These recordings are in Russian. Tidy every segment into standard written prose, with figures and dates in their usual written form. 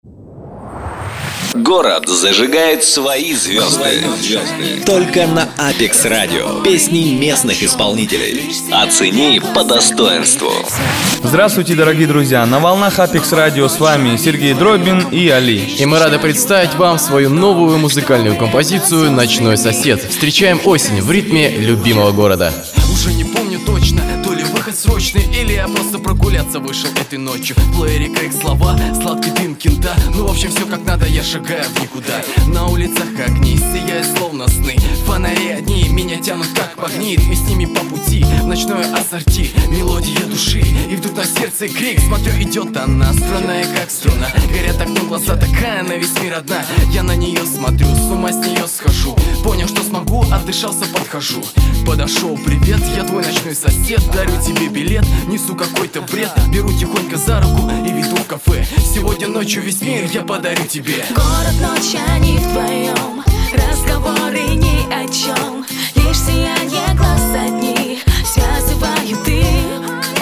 Город зажигает свои звезды. Только на Apex Radio. Песни местных исполнителей. Оцени по достоинству. Здравствуйте, дорогие друзья! На волнах Apex Radio с вами Сергей Дробин и Али. И мы рады представить вам свою новую музыкальную композицию «Ночной сосед». Встречаем осень в ритме любимого города. Уже не помню точно, то ли выход срочный, или я просто прогуляться вышел этой ночью. В плеере крэк слова, сладкий дым кента. Ну в общем все как надо, я шагаю в никуда. На улицах огни сияют словно сны. Фонари одни меня тянут как магнит, и с ними по пути в ночное ассорти. Мелодия души, и вдруг на сердце крик. Смотрю, идет она, странная как струна. Горят окном глаза, такая на весь мир одна. Я на нее смотрю, с ума с нее схожу. Понял, что смогу, отдышался, подхожу. Подошел, привет, я твой ночной сосед. Дарю тебе билет, несу какой-то бред. Беру тихонько за руку и веду в кафе. Сегодня ночью весь мир я подарю тебе. Город, ночь, они вдвоем. Разговоры ни о чем. Лишь сияние глаз одних связывают их.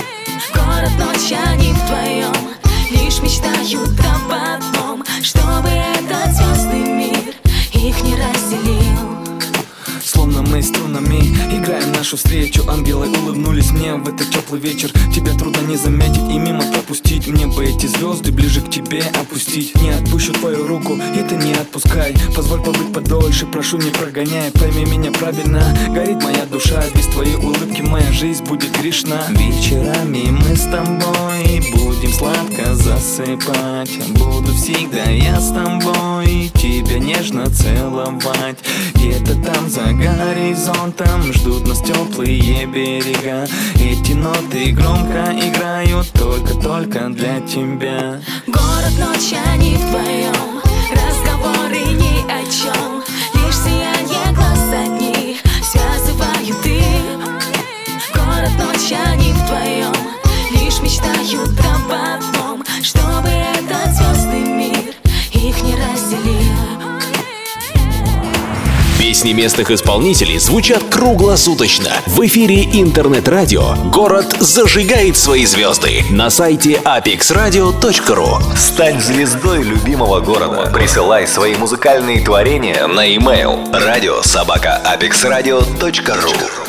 Город, ночь, они вдвоем. Лишь мечтают об одном, чтобы этот звездный мир их не разделил. Словно мы струнами играем нашу встречу. Ангелы улыбнулись мне в этот теплый вечер. Тебя трудно не заметить и мимо пропустить. Мне бы эти звезды ближе к тебе опустить. Не отпущу твою руку, и ты не отпускай. Позволь побыть подольше, прошу, не прогоняй. Пойми меня правильно, горит моя душа. Без твоей улыбки моя жизнь будет грешна. Вечерами мы с тобой будем сладко засыпать. Буду всегда я с тобой, тебя нежно целовать. Где-то там за горизонтом ждут нас теплые берега. Эти ноты громко играют только для тебя. Город, ночь, они вдвоем. Разговоры ни о чем. Лишь сияние глаз одних связывают их. Город, ночь, они вдвоем. Лишь мечтают об одном, чтобы этот звездный мир их не разделил. Песни местных исполнителей звучат круглосуточно. В эфире интернет-радио «Город зажигает свои звезды» на сайте apexradio.ru. Стань звездой любимого города. Присылай свои музыкальные творения на e-mail radio@apexradio.ru.